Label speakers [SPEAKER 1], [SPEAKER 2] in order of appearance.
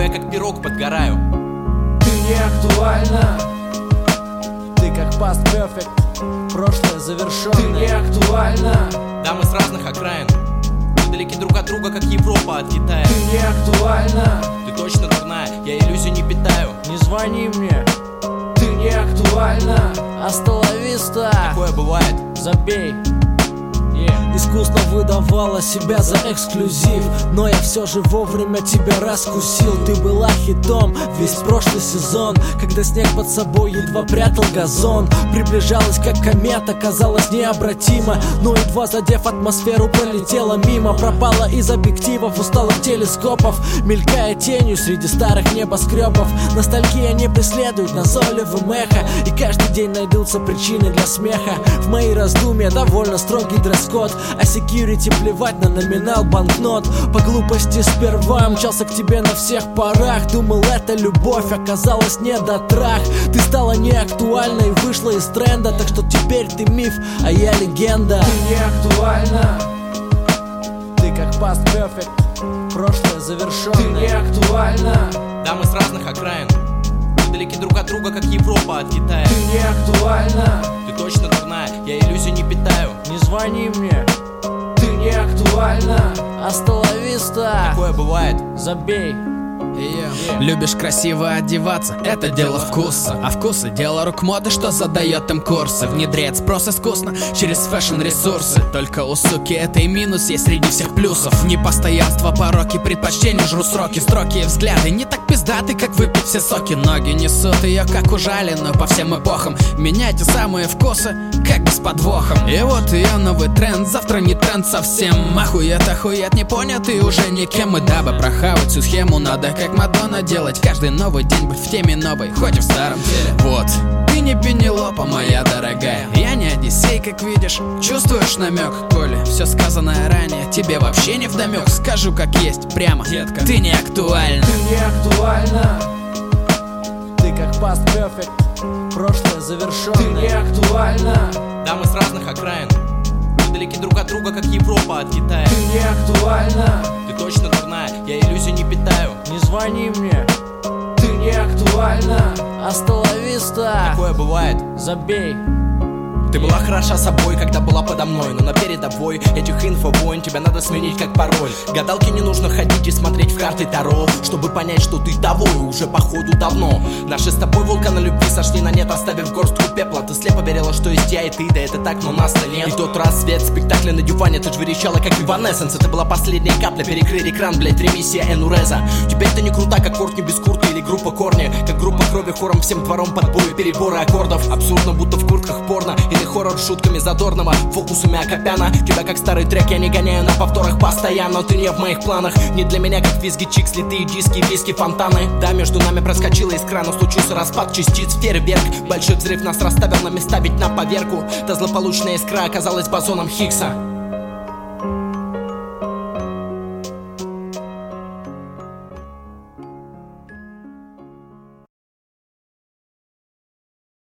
[SPEAKER 1] как пирог подгораю.
[SPEAKER 2] Ты не актуальна. Ты как past perfect, прошлое завершенное. Ты не актуальна.
[SPEAKER 1] Да, мы с разных окраин, мы далеки друг от друга, как Европа от Китая.
[SPEAKER 2] Ты не актуальна.
[SPEAKER 1] Ты точно дурная, я иллюзий не питаю.
[SPEAKER 2] Не звони мне. Ты не актуальна. Hasta la vista.
[SPEAKER 1] Такое бывает.
[SPEAKER 2] Забей. Искусно выдавала себя за эксклюзив, но я все же вовремя тебя раскусил. Ты была хитом весь прошлый сезон, когда снег под собой едва прятал газон. Приближалась как комета, казалось необратимо, но едва задев атмосферу, пролетела мимо. Пропала из объективов усталых телескопов, мелькая тенью среди старых небоскребов. Ностальгия не преследует назойливым эхо, и каждый день найдутся причины для смеха. В мои раздумья довольно строгий дресс-код, а security плевать на номинал банкнот. По глупости сперва мчался к тебе на всех парах, думал, это любовь, оказалось недотрах. Ты стала неактуальной, вышла из тренда, так что теперь ты миф, а я легенда. Ты не актуальна. Ты как past perfect, прошлое завершенное. Ты не актуальна.
[SPEAKER 1] Да, мы с разных окраин, мы далеки друг от друга, как Европа от Китая.
[SPEAKER 2] Ты не актуальна.
[SPEAKER 1] Ты точно дурная, я иллюзий не питаю.
[SPEAKER 2] Не звони мне. Ты не актуальна. Hasta la vista.
[SPEAKER 1] Такое бывает.
[SPEAKER 2] Забей.
[SPEAKER 3] Любишь красиво одеваться, это дело вкуса, а вкусы дело рук моды, что задает им курсы. Внедряет спрос искусно через фэшн-ресурсы. Только у суки это и минус есть среди всех плюсов. Непостоянство, пороки, предпочтения, жру сроки. Строки и взгляды не так пиздаты, как выпить все соки. Ноги несут ее, как ужаленную по всем эпохам. Меняйте самые вкусы, как бы с подвохом. И вот ее новый тренд, завтра не тренд совсем. Охует, не понятый уже никем. И дабы прохавать всю схему, надо как Мадонна делать каждый новый день, быть в теме новой, хоть и в старом теле. Вот, ты не Пенелопа, моя дорогая, я не Одиссей, как видишь. Чувствуешь намек, коли все сказанное ранее тебе вообще не вдомек? Скажу как есть, прямо, детка, ты не актуальна.
[SPEAKER 2] Ты не актуальна. Ты как past perfect, прошлое завершенное. Ты не актуальна.
[SPEAKER 1] Да, мы с разных окраин, мы далеки друг от друга, как Европа от Китая.
[SPEAKER 2] Ты не актуальна.
[SPEAKER 1] Ты точно дурная, я иллюзий не питаю.
[SPEAKER 2] Не звони мне. Ты не актуальна. Hasta la vista.
[SPEAKER 1] Такое бывает.
[SPEAKER 2] Забей.
[SPEAKER 1] Ты была хороша собой, когда была подо мной, но на передовой этих инфовойн тебя надо сменить как пароль. Гадалке не нужно ходить и смотреть в карты Таро, чтобы понять, что ты того и уже походу давно. Наши с тобой вулканы любви сошли на нет, оставив горстку пепла. Ты слепо верила, что есть я и ты, да это так, но нас-то нет. И тот рассвет спектакля на диване, ты ж верещала как Evanescence. Это была последняя капля, перекрыли кран, блять, ремиссия Энуреза. Теперь ты не крута, как Кортни без куртки или группа Корни, как группа Крови хором всем двором под бой, переборы аккордов. Абсурдно, будто в куртках порно. Или хоррор с шутками задорного, фокусами Акопяна. Тебя как старый трек я не гоняю на повторах постоянно. Ты не в моих планах, не для меня как визги, чикс, литые диски, виски, фонтаны. Да, между нами проскочила искра, но случился распад частиц, фейерверк. Большой взрыв нас расставил на места, ведь на поверку та злополучная искра оказалась бозоном Хиггса.